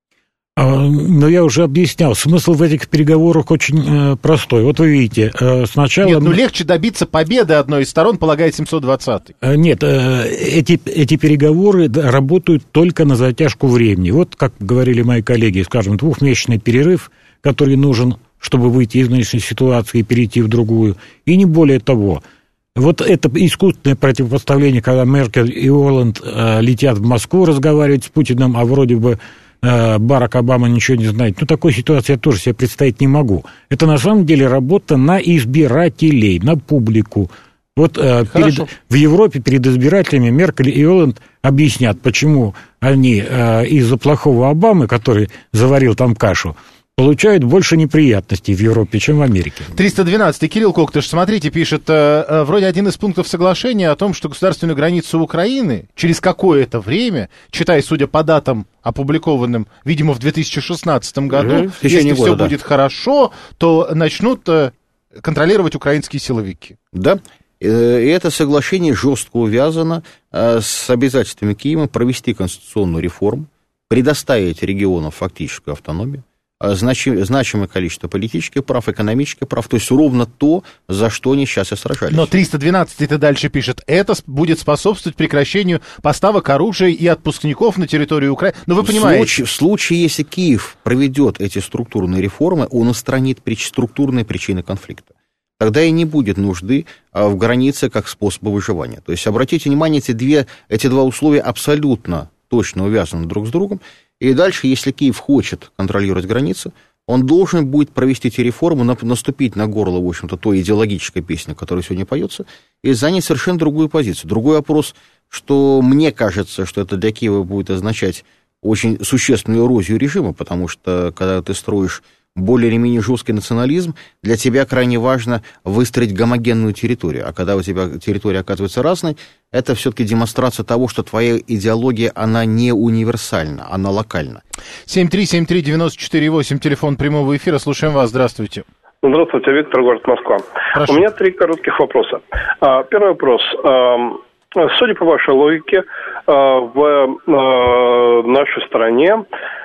Но я уже объяснял, смысл в этих переговорах очень э, простой. Вот вы видите, э, сначала... Нет, ну легче добиться победы одной из сторон, полагает семьсот двадцатый. Э, нет, э, эти, эти переговоры да, работают только на затяжку времени. Вот, как говорили мои коллеги, скажем, двухмесячный перерыв, который нужен, чтобы выйти из нынешней ситуации и перейти в другую, и не более того. Вот это искусственное противопоставление, когда Меркель и Олланд э, летят в Москву разговаривать с Путиным, а вроде бы Барак Обама ничего не знает. Ну, такой ситуации я тоже себе представить не могу. Это на самом деле работа на избирателей, на публику. Вот э, перед, в Европе перед избирателями Меркель и Олланд объяснят, почему они э, из-за плохого Обамы, который заварил там кашу, получают больше неприятностей в Европе, чем в Америке. триста двенадцатый. Кирилл Коктыш, смотрите, пишет, э, э, вроде один из пунктов соглашения о том, что государственную границу Украины через какое-то время, читай, судя по датам, опубликованным, видимо, в две тысячи шестнадцатом году, mm-hmm. если все да. будет хорошо, то начнут э, контролировать украинские силовики. Да. И это соглашение жестко увязано э, с обязательствами Киева провести конституционную реформу, предоставить регионам фактическую автономию, значимое количество политических прав, экономических прав, то есть ровно то, за что они сейчас и сражались. Но триста двенадцатый-то дальше пишет, это будет способствовать прекращению поставок оружия и отпускников на территорию Украины. Но вы понимаете... В случае, в случае, если Киев проведет эти структурные реформы, он устранит структурные причины конфликта. Тогда и не будет нужды в границе как способа выживания. То есть, обратите внимание, эти, две, эти два условия абсолютно точно увязаны друг с другом. И дальше, если Киев хочет контролировать границы, он должен будет провести эти реформы, наступить на горло, в общем-то, той идеологической песни, которая сегодня поется, и занять совершенно другую позицию. Другой вопрос, что мне кажется, что это для Киева будет означать очень существенную эрозию режима, потому что, когда ты строишь более или менее жесткий национализм, для тебя крайне важно выстроить гомогенную территорию. А когда у тебя территория оказывается разной, это все-таки демонстрация того, что твоя идеология, она не универсальна, она локальна. семь три семь три девять четыре восемь, телефон прямого эфира. Слушаем вас. Здравствуйте. Здравствуйте, Виктор, город Москва. Прошу. У меня три коротких вопроса. Первый вопрос. Судя по вашей логике, в нашей стране,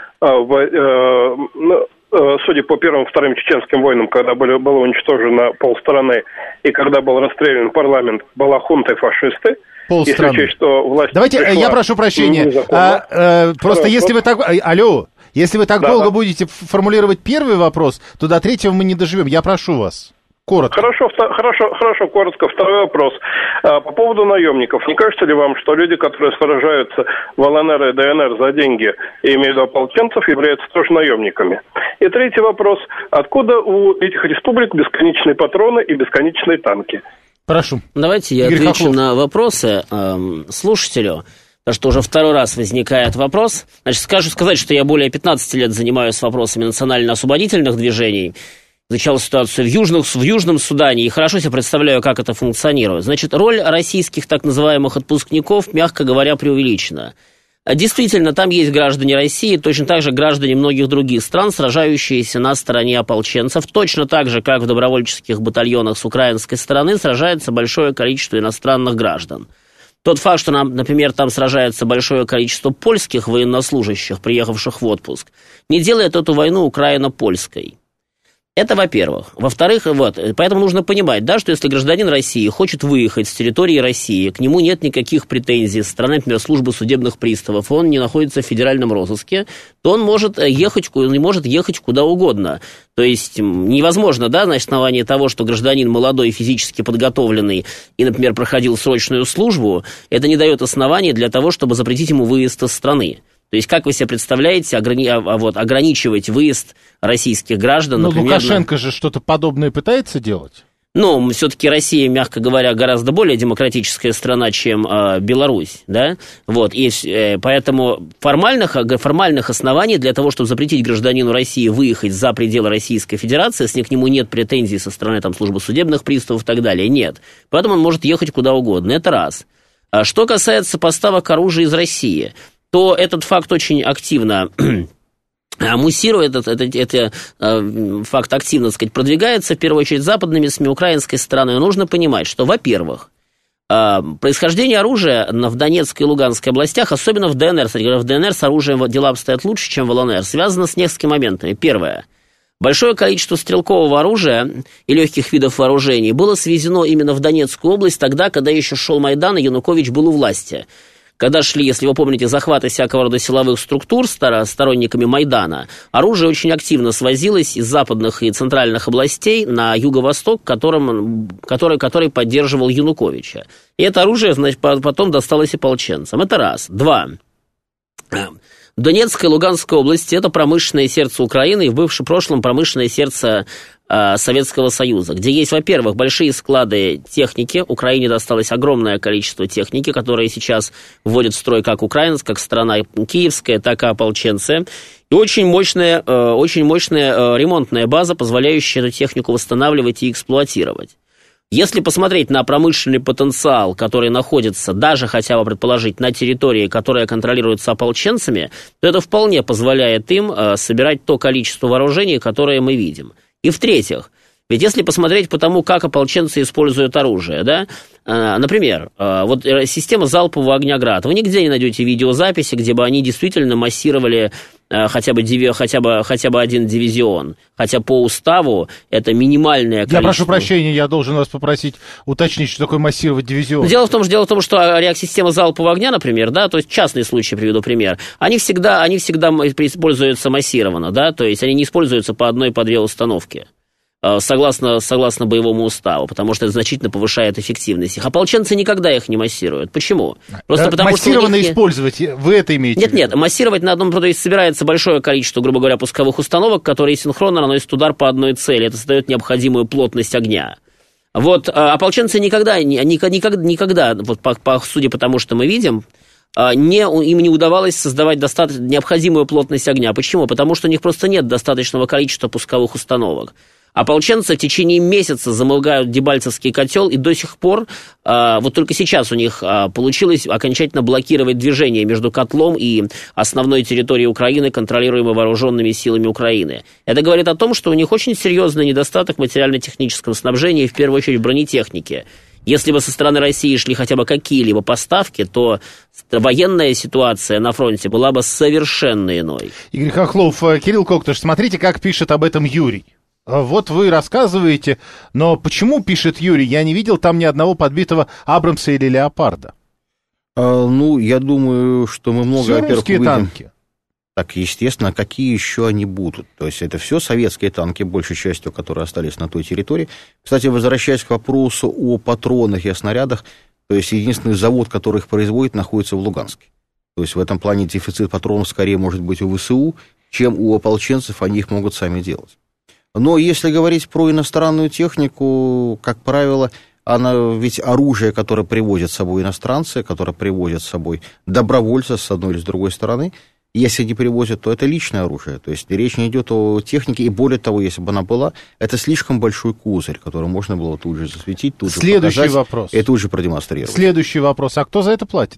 в судя по первым и вторым чеченским войнам, когда были, было уничтожено полстраны, и когда был расстрелян парламент, была хунта и фашисты. Полстраны. Если учесть, что власть Давайте, я прошу прощения. А, а, просто если вы так... Алло, если вы так да, долго да. будете формулировать первый вопрос, то до третьего мы не доживем. Я прошу вас. Коротко. Хорошо, хорошо, хорошо, коротко. Второй вопрос. По поводу наемников. Не кажется ли вам, что люди, которые сражаются в ЛНР и ДНР за деньги, я имею в виду ополченцев, являются тоже наемниками? И третий вопрос. Откуда у этих республик бесконечные патроны и бесконечные танки? Прошу. Давайте я Игорь отвечу Хохлов. на вопросы эм, слушателю. Потому что уже второй раз возникает вопрос. Значит, скажу сказать, что я более пятнадцати лет занимаюсь вопросами национально-освободительных движений. Изучал ситуацию в, Южных, в Южном Судане и хорошо себе представляю, как это функционирует. Значит, роль российских так называемых отпускников, мягко говоря, преувеличена. Действительно, там есть граждане России, точно так же граждане многих других стран, сражающиеся на стороне ополченцев. Точно так же, как в добровольческих батальонах с украинской стороны, сражается большое количество иностранных граждан. Тот факт, что, нам, например, там сражается большое количество польских военнослужащих, приехавших в отпуск, не делает эту войну украино-польской. Это во-первых. Во-вторых, вот, поэтому нужно понимать, да, что если гражданин России хочет выехать с территории России, к нему нет никаких претензий со стороны, например, службы судебных приставов, он не находится в федеральном розыске, то он может ехать, он может ехать куда угодно. То есть невозможно, да, на основании того, что гражданин молодой, физически подготовленный и, например, проходил срочную службу, это не дает оснований для того, чтобы запретить ему выезд из страны. То есть, как вы себе представляете, ограни... а, вот, ограничивать выезд российских граждан, Но например... Лукашенко на... же что-то подобное пытается делать? Ну, все-таки Россия, мягко говоря, гораздо более демократическая страна, чем э, Беларусь, да? Вот, и э, поэтому формальных, формальных оснований для того, чтобы запретить гражданину России выехать за пределы Российской Федерации, если к нему нет претензий со стороны там, службы судебных приставов и так далее, нет. Поэтому он может ехать куда угодно, это раз. А что касается поставок оружия из России... то этот факт очень активно муссирует, этот, этот, этот э, факт активно, так сказать, продвигается, в первую очередь, западными СМИ, украинской стороной. Нужно понимать, что, во-первых, э, происхождение оружия в Донецкой и Луганской областях, особенно в ДНР, кстати говоря, в ДНР с оружием дела обстоят лучше, чем в ЛНР, связано с несколькими моментами. Первое. Большое количество стрелкового оружия и легких видов вооружений было свезено именно в Донецкую область тогда, когда еще шел Майдан, и Янукович был у власти. Когда шли, если вы помните, захваты всякого рода силовых структур сторонниками Майдана, оружие очень активно свозилось из западных и центральных областей на юго-восток, которым, который, который поддерживал Януковича. И это оружие, значит, потом досталось ополченцам. Это раз. Два. Донецкая и Луганская области – это промышленное сердце Украины и в бывшем прошлом промышленное сердце э, Советского Союза, где есть, во-первых, большие склады техники. Украине досталось огромное количество техники, которые сейчас вводят в строй как украинская, как страна киевская, так и ополченцы. И очень мощная, э, очень мощная э, ремонтная база, позволяющая эту технику восстанавливать и эксплуатировать. Если посмотреть на промышленный потенциал, который находится, даже хотя бы предположить, на территории, которая контролируется ополченцами, то это вполне позволяет им э, собирать то количество вооружений, которое мы видим. И в-третьих, ведь если посмотреть по тому, как ополченцы используют оружие, да, э, например, э, вот система залпового огня «Град», вы нигде не найдете видеозаписи, где бы они действительно массировали э, хотя бы, диви, хотя, бы, хотя бы один дивизион, хотя по уставу это минимальное количество. Я прошу прощения, я должен вас попросить уточнить, что такое массировать дивизион. Дело в том, что, дело в том, что реактивная залпового огня, например, да, то есть частный случай, приведу пример, они всегда, они всегда используются массированно, да, то есть они не используются по одной, по две установки. Согласно, согласно боевому уставу, потому что это значительно повышает эффективность их. Ополченцы никогда их не массируют. Почему? Просто потому, массированно что них... использовать, вы это имеете нет, в виду? Нет, массировать на одном, то есть собирается большое количество, грубо говоря, пусковых установок, которые синхронно наносят удар по одной цели. Это создает необходимую плотность огня. Вот, ополченцы никогда, никогда, никогда вот по, по, судя по тому, что мы видим, не, им не удавалось создавать достаточно, необходимую плотность огня. Почему? Потому что у них просто нет достаточного количества пусковых установок. Ополченцы в течение месяца замыкают Дебальцевский котел, и до сих пор, а, вот только сейчас у них а, получилось окончательно блокировать движение между котлом и основной территорией Украины, контролируемой вооруженными силами Украины. Это говорит о том, что у них очень серьезный недостаток в материально-техническом снабжении, в первую очередь бронетехники. Если бы со стороны России шли хотя бы какие-либо поставки, то военная ситуация на фронте была бы совершенно иной. Игорь Хохлов, Кирилл Коктыш, смотрите, как пишет об этом Юрий. Вот вы рассказываете, но почему, пишет Юрий, я не видел там ни одного подбитого Абрамса или Леопарда? А, ну, я думаю, что мы много, все во-первых, русские увидим. танки. Так, естественно, какие еще они будут? То есть это все советские танки, большей частью, которые остались на той территории. Кстати, возвращаясь к вопросу о патронах и о снарядах, то есть единственный завод, который их производит, находится в Луганске. То есть в этом плане дефицит патронов скорее может быть у ВСУ, чем у ополченцев, они их могут сами делать. Но если говорить про иностранную технику, как правило, она, ведь оружие, которое привозят с собой иностранцы, которое привозят с собой добровольцы с одной или с другой стороны, если не привозят, то это личное оружие. То есть речь не идет о технике, и более того, если бы она была, это слишком большой козырь, который можно было тут же засветить, тут Следующий же показать вопрос. и тут же продемонстрировать. Следующий вопрос. А кто за это платит?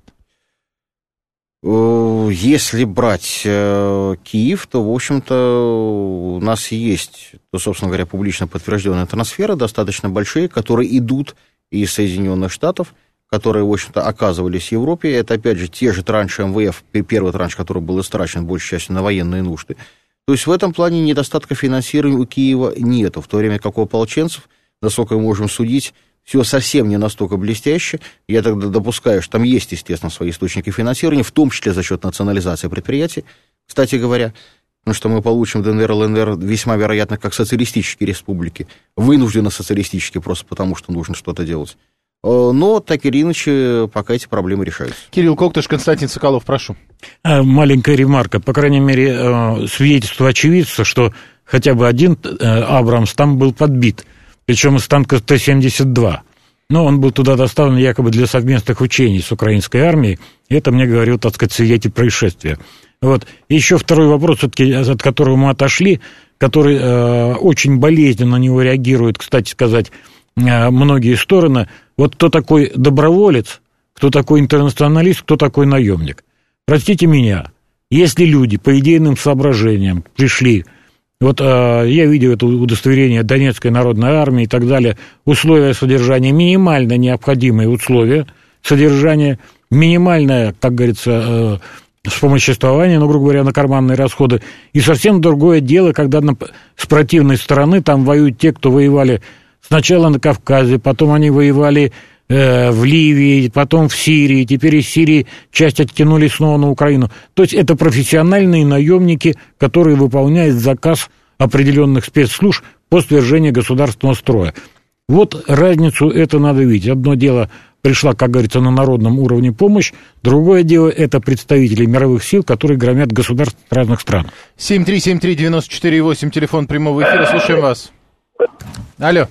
Если брать э, Киев, то, в общем-то, у нас есть, то, собственно говоря, публично подтвержденные трансферы, достаточно большие, которые идут из Соединенных Штатов, которые, в общем-то, оказывались в Европе. Это, опять же, те же транши эм вэ эф, первый транш, который был истрачен большей частью на военные нужды. То есть в этом плане недостатка финансирования у Киева нету, в то время как у ополченцев, насколько мы можем судить, все совсем не настолько блестяще. Я тогда допускаю, что там есть, естественно, свои источники финансирования, в том числе за счет национализации предприятий, кстати говоря, потому что мы получим ДНР, ЛНР весьма вероятно как социалистические республики, вынужденно социалистические, просто потому что нужно что-то делать. Но, так или иначе, пока эти проблемы решаются. Кирилл Коктыш, Константин Соколов, прошу. Маленькая ремарка. По крайней мере, свидетельство очевидца, что хотя бы один Абрамс там был подбит, причем из танка Т семьдесят два. Но он был туда доставлен якобы для совместных учений с украинской армией. Это мне говорил, так сказать, свидетель происшествия. Вот. Еще второй вопрос, все-таки, от которого мы отошли, который э, очень болезненно на него реагирует, кстати сказать, э, многие стороны. Вот кто такой доброволец, кто такой интернационалист, кто такой наемник. Простите меня, если люди по идейным соображениям пришли, вот э, я видел это удостоверение Донецкой народной армии и так далее, условия содержания, минимально необходимые условия содержания, минимальное, как говорится, э, вспомоществование, ну, грубо говоря, на карманные расходы, и совсем другое дело, когда на, с противной стороны там воюют те, кто воевали сначала на Кавказе, потом они воевали э, в Ливии, потом в Сирии, теперь из Сирии часть оттянули снова на Украину. То есть это профессиональные наемники, которые выполняют заказ определенных спецслужб по свержению государственного строя. Вот разницу это надо видеть. Одно дело пришла, как говорится, на народном уровне помощь, другое дело это представители мировых сил, которые громят государств разных стран. семь три семь три девять четыре восемь, телефон прямого эфира, слушаем вас. Алло.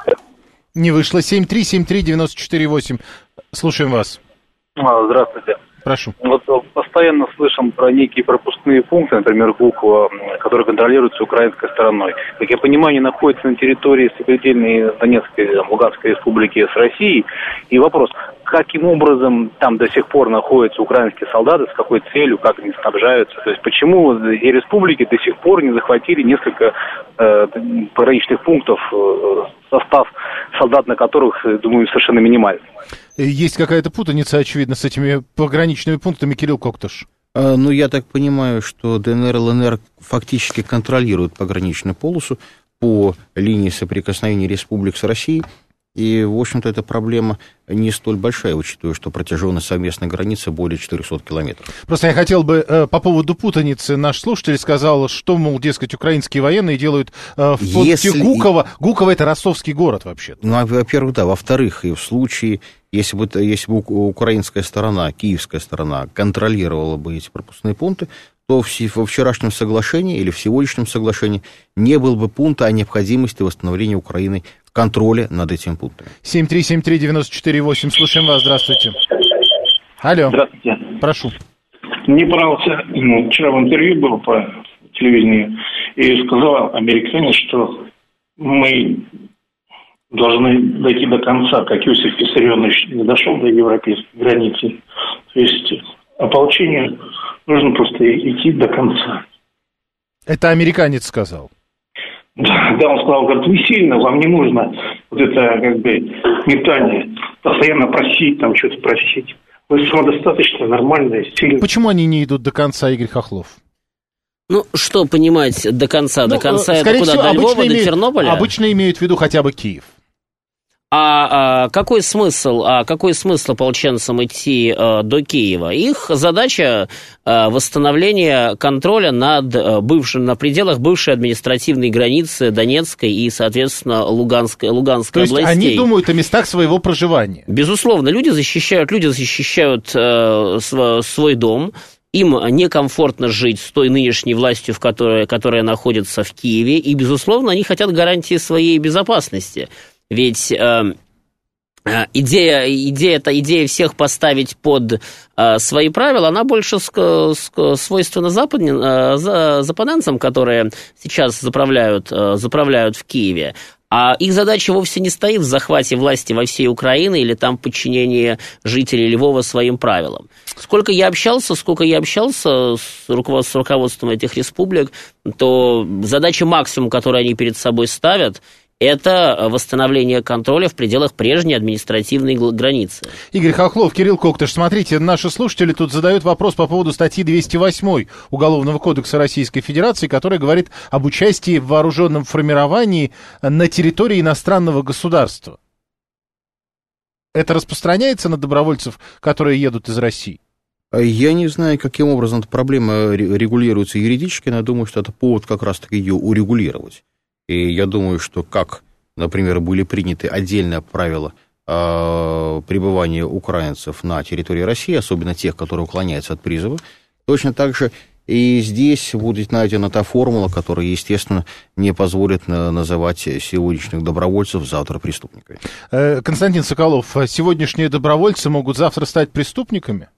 Не вышло. семь три семь три девять четыре восемь. Слушаем вас. Здравствуйте. Прошу. Вот постоянно слышим про некие пропускные пункты, например, Гулково, которые контролируются украинской стороной. Как я понимаю, они находятся на территории сопредельной Донецкой, Луганской республики с Россией. И вопрос, каким образом там до сих пор находятся украинские солдаты, с какой целью, как они снабжаются? То есть почему и республики до сих пор не захватили несколько э, пограничных пунктов, э, состав солдат на которых, думаю, совершенно минимальный? Есть какая-то путаница, очевидно, с этими пограничными пунктами, Кирилл Коктыш. А, ну, я так понимаю, что ДНР, ЛНР фактически контролируют пограничную полосу по линии соприкосновения республик с Россией. И, в общем-то, эта проблема не столь большая, учитывая, что протяженность совместной границы более четырехсот километров. Просто я хотел бы э, по поводу путаницы. Наш слушатель сказал, что, мол, дескать, украинские военные делают э, в пункте если... Гуково. Гуково — это ростовский город вообще-то. Ну, во-первых, да. Во-вторых, и в случае, если бы, если бы украинская сторона, киевская сторона контролировала бы эти пропускные пункты, то во вчерашнем соглашении или в сегодняшнем соглашении не было бы пункта о необходимости восстановления Украины контроля над этим пунктом. семь три семь три девять четыре восемь. Слушаем вас. Здравствуйте. Алло. Здравствуйте. Прошу. Мне понравился, ну, вчера в интервью был по телевидению, и сказал американец, что мы должны дойти до конца, как Иосиф Виссарионович не дошел до европейской границы. То есть ополчению нужно просто идти до конца. Это американец сказал. Да, да, он сказал, говорит, вы сильно, вам не нужно вот это, как бы, метание, постоянно просить, там, что-то просить. Вы самодостаточно, нормальные, сильные. Почему они не идут до конца, Игорь Хохлов? Ну, что понимать до конца? Ну, до конца это скорее куда? всего, До Львова, до имеют, Тернополя? Обычно имеют в виду хотя бы Киев. А, а какой смысл, а какой смысл ополченцам идти а, до Киева? Их задача а, восстановление контроля над а, бывшим, на пределах бывшей административной границы Донецкой и, соответственно, Луганской, Луганской областей. То есть они думают о местах своего проживания? Безусловно, люди защищают, люди защищают а, свой дом. Им некомфортно жить с той нынешней властью, в которой, которая находится в Киеве, и, безусловно, они хотят гарантии своей безопасности. Ведь э, идея, идея, это идея всех поставить под э, свои правила, она больше ск- ск- свойственна западне, э, за, западенцам, которые сейчас заправляют, э, заправляют в Киеве. А их задача вовсе не стоит в захвате власти во всей Украине или там подчинении жителей Львова своим правилам. Сколько я общался, сколько я общался с, руковод, с руководством этих республик, то задача максимум, которую они перед собой ставят, это восстановление контроля в пределах прежней административной границы. Игорь Хохлов, Кирилл Коктыш, смотрите, наши слушатели тут задают вопрос по поводу статьи двести восемь Уголовного кодекса Российской Федерации, которая говорит об участии в вооруженном формировании на территории иностранного государства. Это распространяется на добровольцев, которые едут из России? Я не знаю, каким образом эта проблема регулируется юридически, но я думаю, что это повод как раз-таки ее урегулировать. И я думаю, что как, например, были приняты отдельные правила э, пребывания украинцев на территории России, особенно тех, которые уклоняются от призыва, точно так же и здесь будет найдена та формула, которая, естественно, не позволит на, называть сегодняшних добровольцев завтра преступниками. Константин Соколов, сегодняшние добровольцы могут завтра стать преступниками?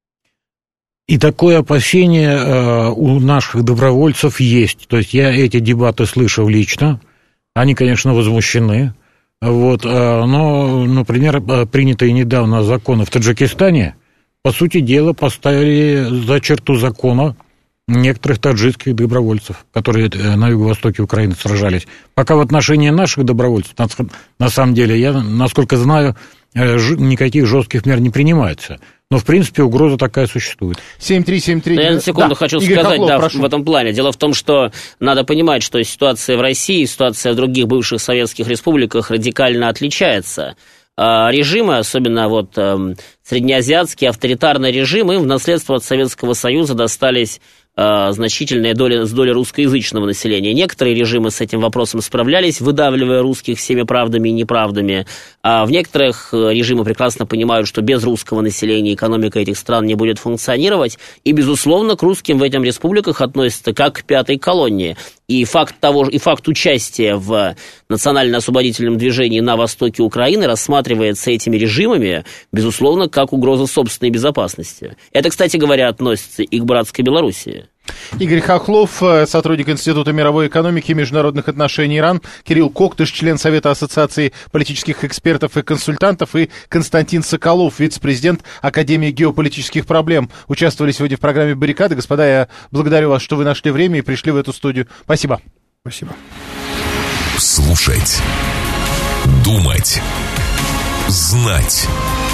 И такое опасение э, у наших добровольцев есть. То есть я эти дебаты слышал лично. Они, конечно, возмущены. Вот, э, но, например, принятые недавно законы в Таджикистане, по сути дела, поставили за черту закона некоторых таджикских добровольцев, которые на юго-востоке Украины сражались. Пока в отношении наших добровольцев, на, на самом деле, я, насколько знаю, э, ж, никаких жестких мер не принимается. Но, в принципе, угроза такая существует. семь три семь три... Да, я на секунду да. хочу Игорь сказать Хохлов, да, в этом плане. Дело в том, что надо понимать, что ситуация в России, ситуация в других бывших советских республиках радикально отличается. Режимы, особенно вот среднеазиатские авторитарные режимы, им в наследство от Советского Союза достались значительная доля, с долей русскоязычного населения. Некоторые режимы с этим вопросом справлялись, выдавливая русских всеми правдами и неправдами. А в некоторых режимы прекрасно понимают, что без русского населения экономика этих стран не будет функционировать. И, безусловно, к русским в этих республиках относятся как к пятой колонне. И факт, того, и факт участия в национально-освободительном движении на востоке Украины рассматривается этими режимами, безусловно, как угроза собственной безопасности. Это, кстати говоря, относится и к братской Белоруссии. Игорь Хохлов, сотрудник Института мировой экономики и международных отношений Иран, Кирилл Коктыш, член Совета Ассоциации политических экспертов и консультантов, и Константин Соколов, вице-президент Академии геополитических проблем, участвовали сегодня в программе «Баррикады». Господа, я благодарю вас, что вы нашли время и пришли в эту студию. Спасибо. Спасибо. Слушать, думать, знать.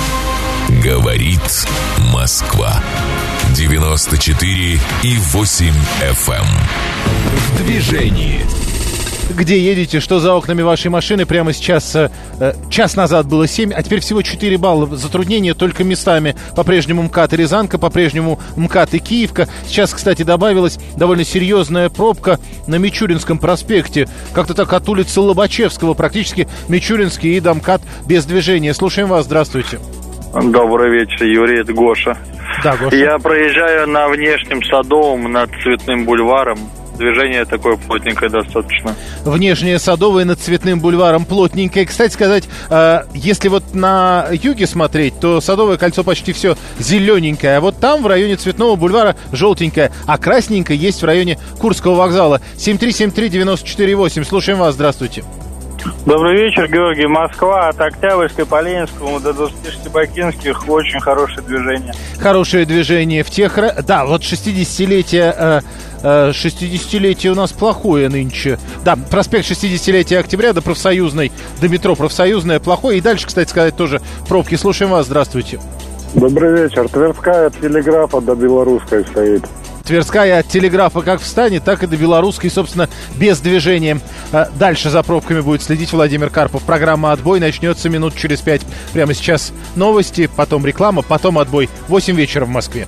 Говорит Москва. девяносто четыре и восемь эф эм. В движении. Где едете, что за окнами вашей машины? Прямо сейчас, э, час назад было семь, а теперь всего четыре балла. Затруднения только местами. По-прежнему МКАД и Рязанка, по-прежнему МКАД и Киевка. Сейчас, кстати, добавилась довольно серьезная пробка на Мичуринском проспекте. Как-то так от улицы Лобачевского, практически Мичуринский и до МКАД без движения. Слушаем вас, здравствуйте. Добрый вечер, Юрий, это Гоша. Да, Гоша. Я проезжаю на Внешнем Садовом над Цветным бульваром. движение такое плотненькое достаточно. Внешняя Садовая над Цветным бульваром плотненькая. Кстати сказать, э, если вот на юге смотреть, то Садовое кольцо почти все зелененькое, а вот там в районе Цветного бульвара желтенькое, а красненькое есть в районе Курского вокзала. семь три семь три девять четыре восемь. Слушаем вас, здравствуйте. Добрый вечер, Георгий. Москва от Октябрьской по Ленинскому до двадцати шести Бакинских. Очень хорошее движение. Хорошее движение в тех... Да, вот шестидесятилетие... Э, э, шестидесятилетие у нас плохое нынче. Да, проспект шестидесятилетия Октября до Профсоюзной, до метро Профсоюзная плохое. И дальше, кстати сказать, тоже пробки. Слушаем вас, здравствуйте. Добрый вечер. Тверская от Телеграфа до Белорусской стоит. Тверская от Телеграфа как встанет, так и до Белорусской, собственно, без движения. Дальше за пробками будет следить Владимир Карпов. Программа «Отбой» начнется минут через пять. Прямо сейчас новости, потом реклама, потом отбой. восемь вечера в Москве.